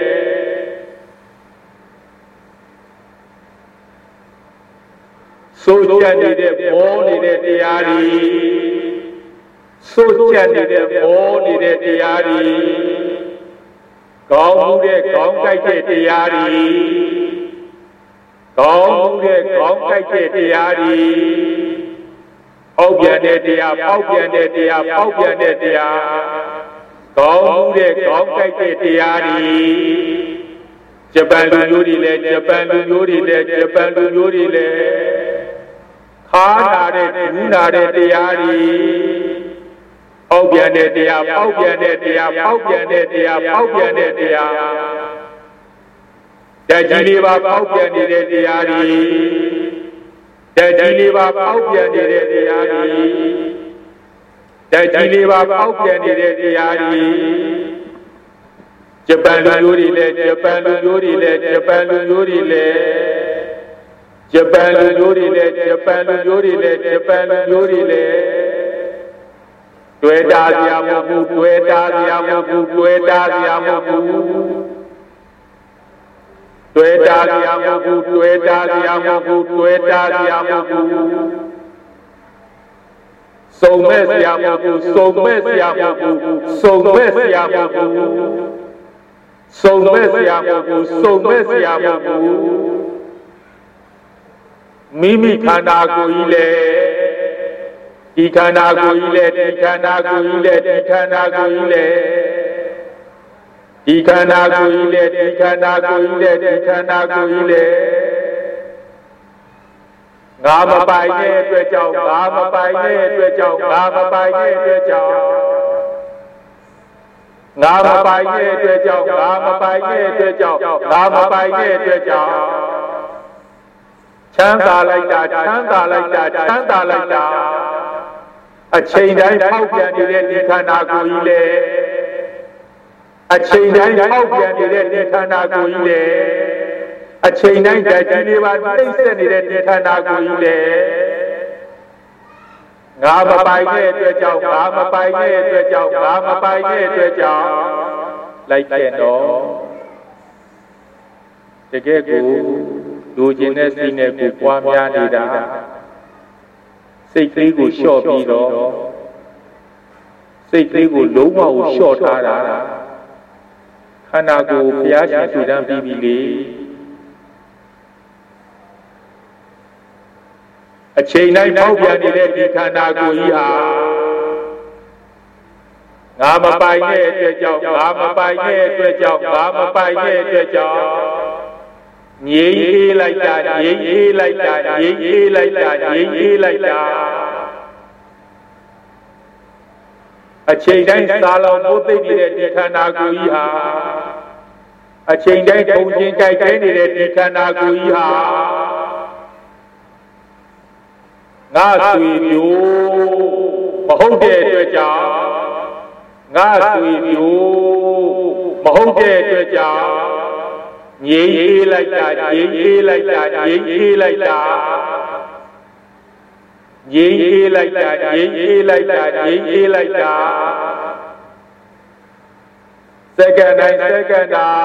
စိုးကြနေတဲ့ဘောနေတဲ့တရားတွေစိုးကြနေတဲ့ဘောနေတဲ့တရားတွေကောင်းမှုတဲ့ကောင်းကြိုက်တဲ့တရားတွေကောင်းမှုတဲ့ကောင်းကြိုက်တဲ့တရားတွေပေါက်ပြန်တဲ့တရားပေါက်ပြန်တဲ့တရားပေါက်ပြန်တဲ့တရားကောင်းမှုတဲ့ကောင်းကြိုက်တဲ့တရားတွေဂျပန်လူမျိုးတွေလည်းဂျပန်လူမျိုးတွေလည်းဂျပန်လူမျိုးတွေလည်းခါနာတဲ့ဒူးနာတဲ့တရားတွေပေါက်ပြန်တဲ့တရားပေါက်ပြန်တဲ့တရားပေါက်ပြန်တဲ့တရားပေါက်ပြန်တဲ့တရားဓာတ်ကြီးလေးပါပေါက်ပြန်နေတဲ့တရားတွေဓာတ်ကြီးလေးပါပေါက်ပြန်နေတဲ့တရားတွေဓာတ်ကြီးလေးပါပေါက်ပြန်နေတဲ့တရားတွေ Japan Lurile, Japan Lurile, Japan Lurile, Japan Lurile, Japan Lurile, Japan Lurile. Tueta Yamu, Tueta Yamu, Tueta Yamu, Tueta Yamu, Tueta Yamu, Tueta Yamu. So mess Yamu, so mess Yamu, so mess Yamu. So mess Yamu, so mess Yamu. Mimi Kanago ile, Tikanago ile, Tikanago ile, Tikanago ile, Tikanago ile, Tikanago ile, Tikanago ile. Ngama bai ne tue chao, ngama bai ne tue chao, ngama bai ne tue chao. Ngama bai ne tue chao, ngama bai ne tue chao, ngama bai ne tue chao. Chanta like that, chanta like that, chanta like that. A chain I poke and you let me Kanago ile. A chain I poke and you let me Kanago ile. A chain I that you never listen to let me Kanago ile. Ngama bai ne tue chao, ngama bai ne tue chao, ngama bai ne tue chao. Like that, no. The gecko. Do Genesis ne ku kwa mya nida Siat kလေးကိုလျှော့ပြီးတော့စိတ်ကလေးကိုလုံးဝကိုလျှော့ထားတာခန္ဓာကိုယ်ဘုရားရှင်ထူထမ်းပြီးပြီလေအချိန်တိုင်းပေါက်ပြန်နေတဲ့ဒီခန္ဓာကိုယ်ကြီးဟာငါမပိုင်တဲ့အတွက်ကြောင့်ငါမပိုင်တဲ့အတွက်ကြောင့်ငါမပိုင်တဲ့အတွက်ကြောင့်ငြိမ်းအေးလိုက်တာငြိမ်းအေးလိုက်တာငြိမ်းအေးလိုက်တာငြိမ်းအေးလိုက်တာအချိန်တိုင်းသာလောင်မိုးသိမ့်နေတဲ့ဒီခန္ဓာကိုယ်ကြီးဟာအချိန်တိုင်းထုံချင်းကြိုက်ခဲနေတဲ့ဒီခန္ဓာကိုယ်ကြီးဟာငါဆွေမျိုးမဟုတ်တဲ့အတွက်ကြောင့်ငါဆွေမျိုးမဟုတ်တဲ့အတွက်ကြောင့်ငြိမ်းအေးလိုက်တာငြိမ်းအေးလိုက်တာငြိမ်းအေးလိုက်တာငြိမ်းအေးလိုက်တာငြိမ်းအေးလိုက်တာငြိမ်းအေးလိုက်တာစက္ကန့်တိုင်းစက္ကန့်တိုင်း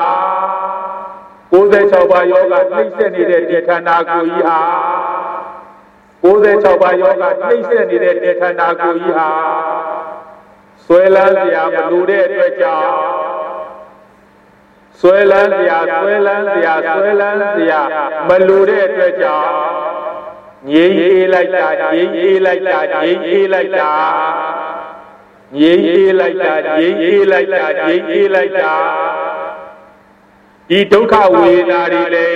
96ပါးယောဂနှိမ့်ဆက်နေတဲ့ဒီခန္ဓာကိုယ်ကြီးဟာ96ပါးယောဂနှိမ့်ဆက်နေတဲ့ဒီခန္ဓာကိုယ်ကြီးဟာဆွဲလန်းစရာမလိုတဲ့အတွက်ကြောင့်ဆွဲလန်းစရာဆွဲလန်းစရာဆွဲလန်းစရာမလိုတဲ့အတွက်ကြောင့်ငြိမ်းအေးလိုက်တာငြိမ်းအေးလိုက်တာငြိမ်းအေးလိုက်တာငြိမ်းအေးလိုက်တာငြိမ်းအေးလိုက်တာငြိမ်းအေးလိုက်တာဒီဒုက္ခဝေဒနာတွေလေ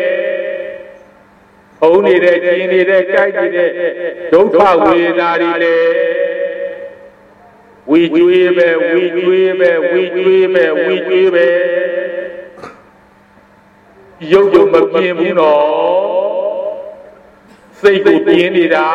ဟုံးနေတဲ့ကျင်နေတဲ့ကြိုက်နေတဲ့ဒုက္ခဝေဒနာတွေလေဝီကျွေးပဲဝီကျွေးပဲဝီကျွေးပဲဝီကျွေးပဲရုပ်ရုပ်မပြင်းဘူးနော်စိတ်ကိုပြင်းနေတာ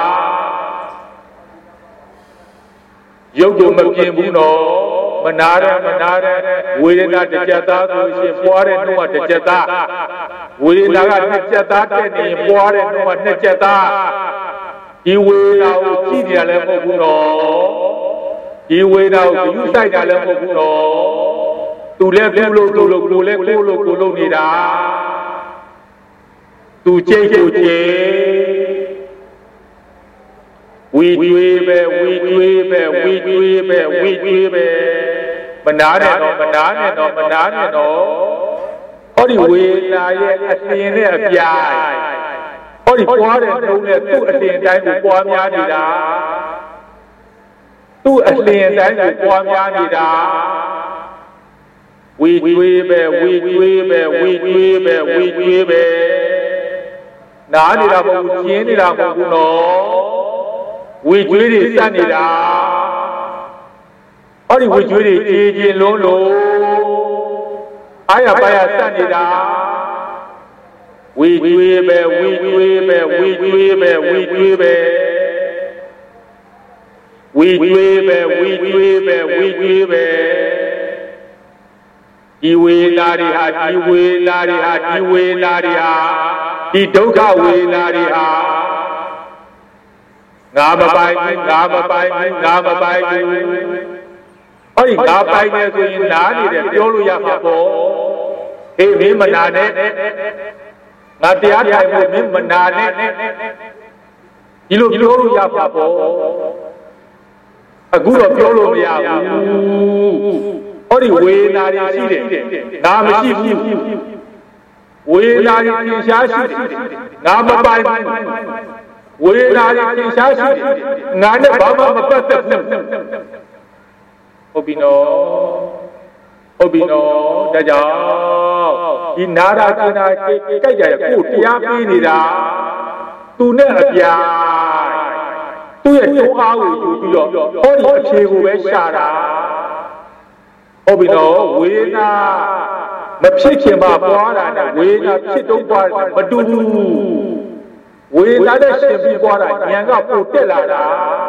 ရုပ်ရုပ်မပြင်းဘူးနော်မနာတဲ့ဝေဒနာတစ်ချက်သားဆိုရှင်ပွားတဲ့နှုတ်ကတစ်ချက်သားဝေဒနာကနှစ်ချက်သားတက်နေပွားတဲ့နှုတ်ကနှစ်ချက်သားဒီဝေဒနာကိုကြည့်နေရလည်းမဟုတ်ဘူးနော်ဒီဝေဒနာကိုယူဆိုင်တာလည်းမဟုတ်ဘူးနော်သူလည်းပြုလို့ကိုလည်းကိုလို့နေတာသူကြိတ်ကိုကြိတ်ဝီကျွေးပဲဝီကျွေးပဲဝီကျွေးပဲဝီကျွေးပဲမနာနဲ့တော့မနာနဲ့တော့မနာနဲ့တော့ဟောဒီဝေဒနာရဲ့အရှင်နဲ့အပြားဟောဒီပွားတဲ့နှုံးနဲ့သူ့အရှင်တိုင်းကိုပွားများနေတာသူ့အရှင်တိုင်းကိုပွားများနေတာဝီကျွေးပဲဝီကျွေးပဲဝီကျွေးပဲဝီကျွေးပဲနားနေတာမဟုတ်ဘူးကျင်းနေတာမဟုတ်ဘူးနော်ဝီကျွေးတွေစက်နေတာဟောဒီဝီကျွေးတွေကြေးချင်းလုံးလုံးအားရပါရစက်နေတာဝီကျွေးပဲဝီကျွေးပဲဝီကျွေးပဲဝီကျွေးပဲဝီကျွေးပဲဝီကျွေးပဲဝီကျွေးပဲဒီဝေနာတွေဟာဒီဝေနာတွေဟာဒီဝေနာတွေဟာဒီဒုက္ခဝေနာတွေဟာငါမပိုင်ဘူးငါမပိုင်ဘူးငါမပိုင်ဘူးဟောဒီငါပိုင်နေဆိုရင်နားနေတယ်ပြောလို့ရမှာပေါ့ဟေးမင်းမနာနဲ့ငါတရားထိုင်ဖို့မင်းမနာနဲ့ဒီလိုပြောလို့ရမှာပေါ့အခုတော့ပြောလို့မရဘူးဟောဒီဝေနာတွေရှိတယ်ငါမရှိဘူးဝေနာတွေသင်ရှားရှိတယ်ငါမပိုင်ဘူးဝေနာတွေသင်ရှားရှိတယ်ငါနဲ့ဘာမှမပတ်သက်ဘူးဟုတ်ပြီနော်ဟုတ်ပြီနော်ဒါကြောင့်ဒီနာရာကျင်နာကြိုက်ကြရကိုတရားပေးနေတာသူနဲ့အပြာသူ့ရဲ့တွန်းအားကိုယူပြီးတော့ဟောဒီအခြေကိုပဲရှာတာဟုတ်ပြီနော်ဝေနာမဖြစ်ခင်မှာပွားတာနဲ့ဝေနာဖြစ်တော့ပွားတာမတူဘူးဝေနာနဲ့ရှင်ပြီးပွားတာဉာဏ်ကပိုတက်လာတာ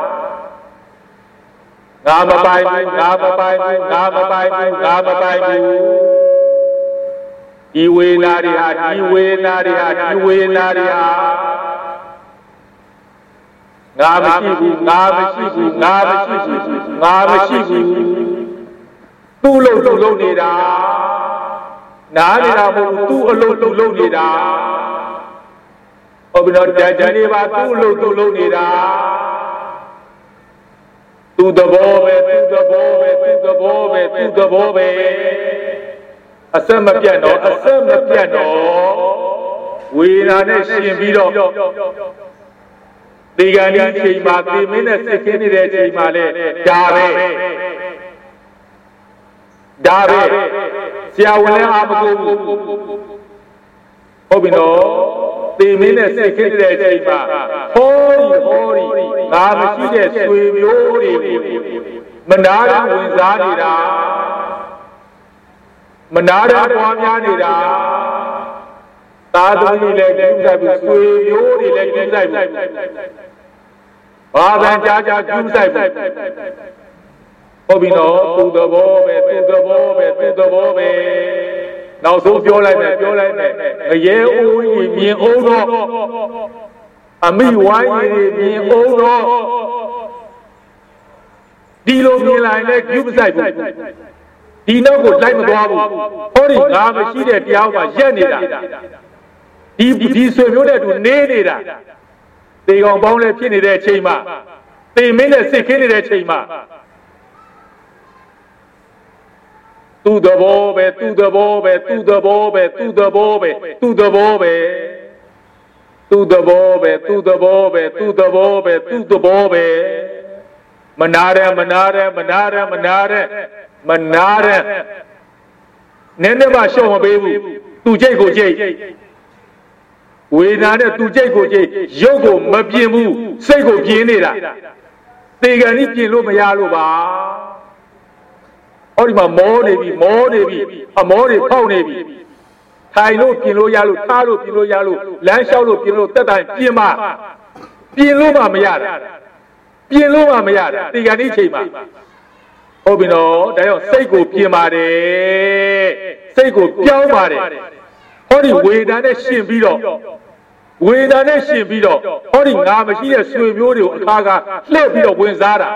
ငါမပိုင်ဘူးငါမပိုင်ဘူးငါမပိုင်ဘူးငါမပိုင်ဘူးဒီဝေနာတွေဟာဒီဝေနာတွေဟာဒီဝေနာတွေဟာငါမရှိဘူးငါမရှိဘူးငါမရှိဘူးငါမရှိဘူးသူ့လို့သူ့လုံးနေတာနားနေတာမဟုတ်ဘူးသူ့အလုပ်သူ့လုံးနေတာဟုတ်ပြီနော်ကြံနေပါသူ့အလုပ်သူ့လုံးနေတာသူ့သဘောပဲသူ့သဘောပဲသူ့သဘောပဲသူ့သဘောပဲအစမပြတ်တော့အစမပြတ်တော့ဝေဒနာနဲ့ရှင်ပြီးတော့ဒီကနေ့ချိန်မှာသိမင်းနဲ့စစ်ခင်းနေတဲ့ချိန်မှာလဲဒါပဲဆရာဝန်လည်းအာမကုန်ဘူးဟုတ်ပြီနော်သိမင်းနဲ့စစ်ခင်းနေတဲ့ချိန်မှာဟောဒီငါမရှိတဲ့ဆွေမျိုးတွေမနာရဝင်စားနေတာမနာရပွားများနေတာသာသမီလည်းကျူးဆိုင်ဘူးဆွေမျိုးတွေလည်းကျူးဆိုင်ဘူးဘာသာကြားကျူးဆိုင်ဘူးဟုတ်ပြီနော်သူ့သဘောပဲသူ့သဘောပဲသူ့သဘောပဲနောက်ဆုံးပြောလိုက်မယ်ငရဲအိုးကြီးမြင်အောင်တော့အမိဝိုင်းကြီးမြင်အောင်တော့ဒီလိုမြင်လိုက်လည်းကျူးဆိုင်ဘူးဒီနောက်ကိုလိုက်မသွားဘူးဟောဒီငါမရှိတဲ့တရားမှာရက်နေတာဒီဆွေမျိုးတဲ့သူနေနေတာတေကောင်ပေါင်းလည်းဖြစ်နေတဲ့အချိန်မှာတေမင်းနဲ့စစ်ခင်းနေတဲ့အချိန်မှာသူ့သဘောပဲသူ့သဘောပဲသူ့သဘောပဲသူ့သဘောပဲသူ့သဘောပဲသူ့သဘောပဲသူ့သဘောပဲသူ့သဘောပဲသူ့သဘောပဲမနာရနည်းနည်းမှရှော့မပေးဘူးသူကြိတ်ကိုကြိတ်ဝေဒနာနဲ့သူကြိတ်ကိုကြိတ်ရုပ်ကိုမပြင်းဘူးစိတ်ကိုပြင်းနေတာသေကံကြီးပြင်းလို့မရလို့ပါဟောဒီမှာမောနေပြီအမောတွေဖောက်နေပြီထိုင်လို့ပြင်းလို့ရလို့ထားလို့ပြင်းလို့ရလို့လမ်းလျှောက်လို့ပြင်းလို့တက်တိုင်ပြင်းလို့မှမရတာသေကံကြီးချိန်မှာဟုတ်ပြီနော်ဒါကြောင့်စိတ်ကိုပြင်ပါတယ်စိတ်ကိုပြောင်းပါတယ်ဟောဒီဝေဒနာနဲ့ရှင်ပြီးတော့ဟောဒီငါမရှိတဲ့ဆွေမျိုးတွေကိုအခါကလှည့်ပြီးတော့ဝင်စားတာ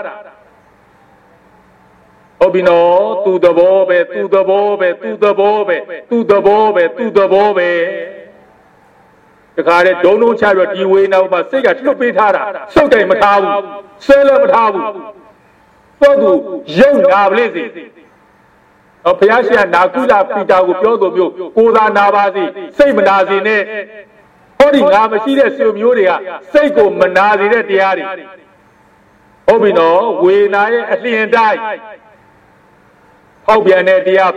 ဟုတ်ပြီနော်သူ့သဘောပဲသူ့သဘောပဲသူ့သဘောပဲသူ့သဘောပဲသူ့သဘောပဲတခါတည်းဒုံချပြီးဒီဝေနောက်မှာစိတ်ကလွတ်ပေးထားတာစုပ်တိုင်မထားဘူးဆွဲလည်းမထားဘူးတော့သူရုပ်နာပလိစေဘုရားရှင်နာကုလပိတာကိုပြောသူမျိုးကိုယ်သာနာပါစေစိတ်မနာစေနဲ့ဟောဒီငါမရှိတဲ့ဆွေမျိုးတွေကစိတ်ကိုမနာစေတဲ့တရားတွေဟုတ်ပြီနော်ဝေနာရဲ့အလျင်တိုင်းဖောက်ပြန်တဲ့တရား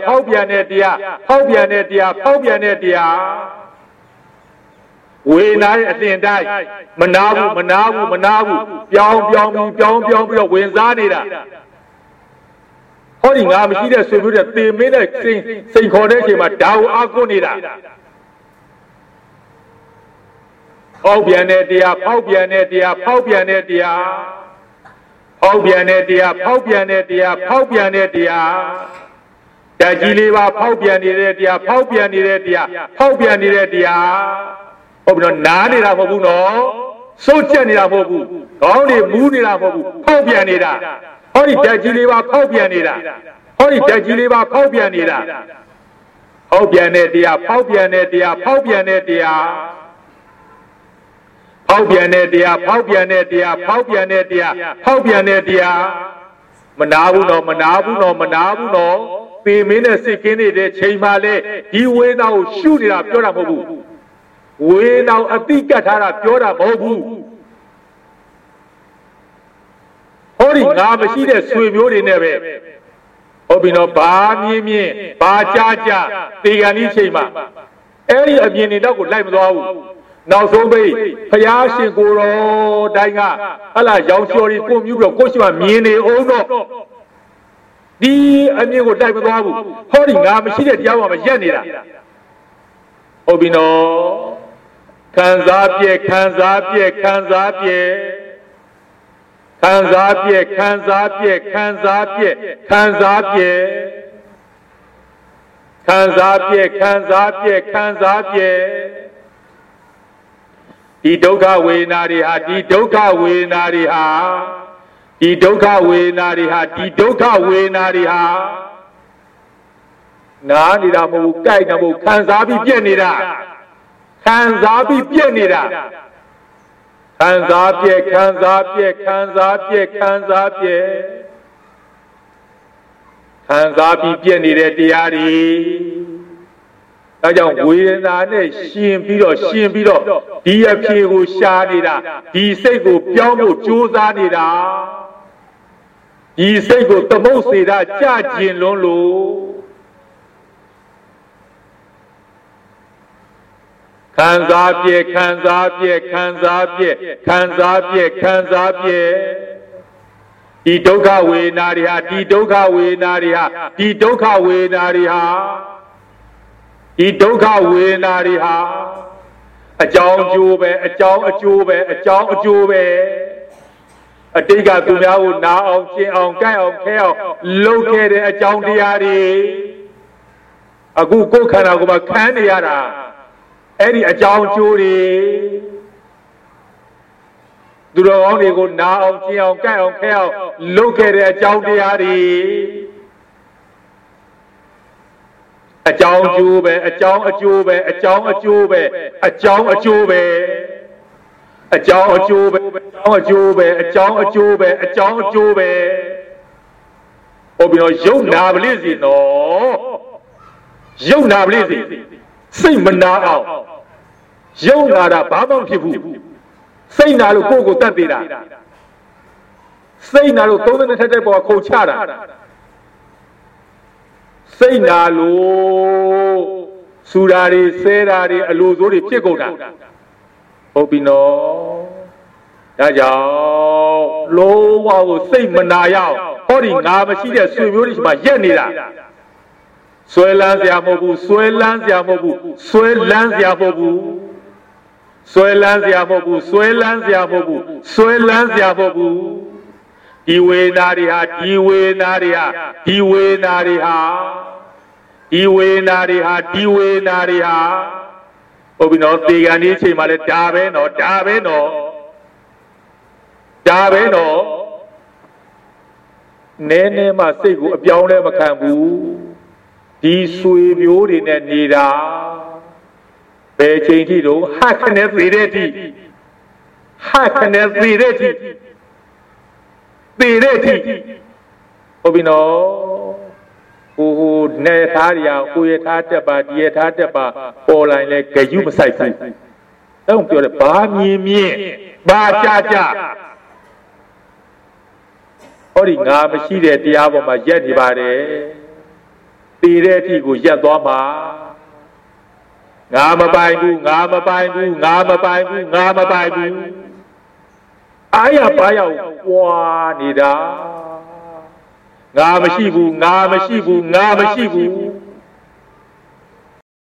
ဝေနာရဲ့အလျင်တိုင်းမနာဘူးပြောင်းပြီးတော့ဝင်စားနေတာဟောဒီငါမရှိတဲ့ဆွေမျိုးတွေသေမင်းတဲ့စိန်ခေါ်တဲ့အချိန်မှာဒါကိုအားကိုးနေတာဖောက်ပြန်တဲ့တရားဝေနာတက်ကြီးလေးပါဖောက်ပြန်နေတဲ့တရားဖောက်ပြန်နေတဲ့တရားဖောက်ပြန်နေတဲ့တရားဟုတ်ပြီနော်နားနေတာမဟုတ်ဘူးနော်စိုးချက်နေတာမဟုတ်ဘူးခေါင်းတွေမူးနေတာမဟုတ်ဘူးဖောက်ပြန်နေတာဟောဒီတက်ကြီးလေးပါဖောက်ပြန်နေတာဟောဒီတက်ကြီးလေးပါဖောက်ပြန်နေတာဖောက်ပြန်တဲ့တရားဖောက်ပြန်တဲ့တရားဖောက်ပြန်တဲ့တရားဖောက်ပြန်တဲ့တရားဖောက်ပြန်တဲ့တရားဖောက်ပြန်တဲ့တရားဖောက်ပြန်တဲ့တရားမနာဘူးနော်မနာဘူးနော်မနာဘူးနော်ပေမင်းနဲ့စိတ်ကင်းနေတဲ့ချိန်မှလဲဒီဝေဒနာကိုရှုနေတာပြောတာမဟုတ်ဘူးဝေဒနာအတိကတ်ထားတာပြောတာမဟုတ်ဘူးဟောဒီငါမရှိတဲ့ဆွေမျိုးတွေနဲ့ပဲဟုတ်ပြီနော်ဘာမြင်းမြင်းဘာကြားကြားတေကန်ဒီချိန်မှာအဲ့ဒီအမြင်တွေတော့ကိုလိုက်မသွားဘူးနောက်ဆုံးပိတ်ဖျားရှင်ကိုတော်တိုင်းကဟလာရောင်ချော်တွေကိုမြူပြီးတော့ကိုရှိမှမြင်နေအောင်တော့ဒီအမြင်ကိုတိုက်မသွားဘူးဟောဒီငါမရှိတဲ့တရားမှမရက်နေတာဟုတ်ပြီနော်ခံစားပြည့်ခံစားပြည့်ခံစားပြည့်ခံစားပြည့်ခံစားပြည့်ခံစားပြည့်ခံစားပြည့်ခံစားပြည့်ခံစားပြည့်ခံစားပြည့်ဒီဒုက္ခဝေဒနာတွေဟာဒီဒုက္ခဝေဒနာတွေဟာဒီဒုက္ခဝေဒနာတွေဟာဒီဒုက္ခဝေဒနာတွေဟာနားနေတာမဟုတ်ဘူးကြိုက်နေတာမဟုတ်ခံစားပြီးပြည့်နေတာခံစားပြီးပြည့်နေတာခံစားပြည့်ခံစားပြည့်ခံစားပြည့်ခံစားပြည့်ခံစားပြီးပြည့်နေတဲ့တရားတွေဒါကြောင့်ဝေဒနာနဲ့ရှင်ပြီးတော့ဒီအဖြေကိုရှားနေတာဒီစိတ်ကိုပြောင်းဖို့ကြိုးစားနေတာဒီစိတ်ကိုသမုတ်စေတာကြကျင်လွန်းလို့ခံစားပြည့်ခံစားပြည့်ခံစားပြည့်ခံစားပြည့်ခံစားပြည့်ဒီဒုက္ခဝေဒနာတွေဟာဒီဒုက္ခဝေဒနာတွေဟာဒီဒုက္ခဝေဒနာတွေဟာဒီဒုက္ခဝေဒနာတွေဟာအကြောင်းအကျိုးပဲအကြောင်းအကျိုးပဲအကြောင်းအကျိုးပဲအတိတ်ကသူများကိုနာအောင်ကျင်အောင်ကြိုက်အောင်ခဲအောင်လုပ်ခဲ့တဲ့အကြောင်းတရားတွေအခုကိုယ်ခန္ဓာကိုယ်မှာခံနေရတာအဲ့ဒီအကြောင်းအကျိုးတွေသူတော်ကောင်းတွေကိုနာအောင်ကျင်အောင်ကြိုက်အောင်ခဲအောင်လုပ်ခဲ့တဲ့အကြောင်းတရားတွေအကြောင်းအကျိုးပဲအကြောင်းအကျိုးပဲအကြောင်းအကျိုးပဲအကြောင်းအကျိုးပဲအကြောင်းအကျိုးပဲအကြောင်းအကျိုးပဲအကြောင်းအကျိုးပဲအကြောင်းအကျိုးပဲဟောပြီးတော့ယုံနာပလိစီနော်ယုံနာပလိစီစိတ်မနာအောင်ယုံနာတာဘာမှမဖြစ်ဘူးစိတ်နာလို့ကိုယ့်ကိုတတ်သေးတာစိတ်နာလို့သုံးတဲ့ထက်တဲ့ပေါ်ခုန်ချတာစိတ်နာလို့စူတာတွေဆဲတာတွေအလိုစိုးတွေဖြစ်ကုန်တာဟုတ်ပြီနော်ဒါကြောင့်လုံးဝကိုစိတ်မနာရအောင်ဟောဒီငါမရှိတဲ့ဆွေမျိုးတွေရှိမှရက်နေတာဆွဲလန်းစရာမဟုတ်ဘူးဆွဲလန်းစရာမဟုတ်ဘူးဆွဲလန်းစရာမဟုတ်ဘူးဆွဲလန်းစရာမဟုတ်ဘူးဆွဲလန်းစရာမဟုတ်ဘူးဆွဲလန်းစရာမဟုတ်ဘူးဒီဝေဒနာတွေဟာဒီဝေဒနာတွေဟာဒီဝေဒနာတွေဟာဒီဝေဒနာတွေဟာဒီဝေဒနာတွေဟာဟုတ်ပြီနော်သေကန်ဒီအချိန်မှလည်းဒါပဲနော်ဒါပဲနော်ဒါပဲနော်နည်းနည်းမှစိတ်ကိုအပြောင်းလဲမခံဘူးဒီဆွေမျိုးတွေနဲ့နေတာဘယ်ချိန်ထိတော့ဟခနဲ့သေတဲ့အထိဟခနဲ့သေတဲ့အထိသေတဲ့အထိဟုတ်ပြီနော်ဟိုနေသားရကိုရထားတက်ပါဒီရထားတက်ပါပေါ်လာရင်လည်းဂယုမဆိုင်ဘူးတော့ပြောတယ်ဘာမြင်မြင်ဘာကြဟောဒီငါမရှိတဲ့တရားပေါ်မှာရက်နေပါတယ်သေတဲ့အထိကိုရက်သွားမှာငါမပိုင်ဘူးငါမပိုင်ဘူးငါမပိုင်ဘူးငါမပိုင်ဘူးအားရပါရောက်ပွာနေတာငါမရှိဘူးငါမရှိဘူးငါမရှိဘူး